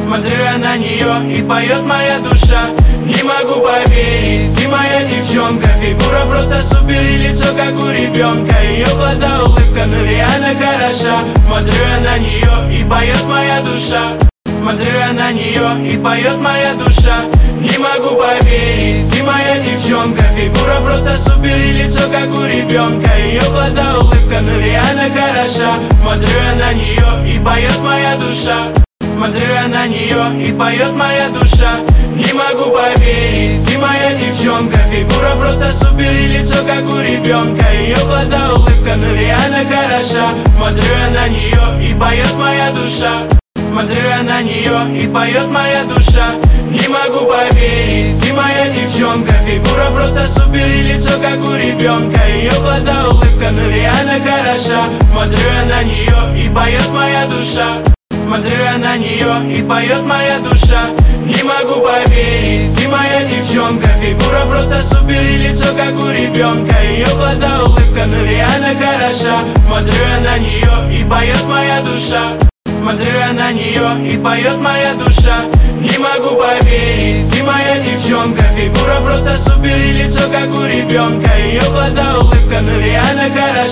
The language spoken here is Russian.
Смотрю я на нее и поет моя душа. Не могу поверить, ты моя девчонка. Фигура просто супер и лицо как у ребенка. Ее глаза улыбка, ну реально хороша. Смотрю я на нее и поет моя душа. Смотрю я на нее и поет моя душа. Не могу поверить, ты моя девчонка. Фигура просто супер и лицо как у ребенка. Ее глаза улыбка, ну реально хороша. Смотрю я на нее и поет моя душа. Смотрю я на нее и поет моя душа. Не могу поверить, ты моя девчонка. Фигура просто супер и лицо как у ребенка. Ее глаза улыбка, ну реально хороша. Смотрю я на нее и поет моя душа. Смотрю я на нее и поет моя душа. Не могу поверить, ты моя девчонка. Фигура просто супер и лицо как у ребенка. Ее глаза улыбка, ну реально хороша. Смотрю я на нее и поет моя душа. Смотрю я на нее и поет моя душа. Не могу поверить, ты моя девчонка. Фигура просто супер и лицо как у ребенка. Ее глаза улыбка, ну реально хороша. Смотрю я на нее и поет моя душа. Смотрю я на нее и поет моя душа. Не могу поверить, ты моя девчонка. Фигура просто супер и лицо как у ребенка. Ее глаза улыбка, ну реально хороша.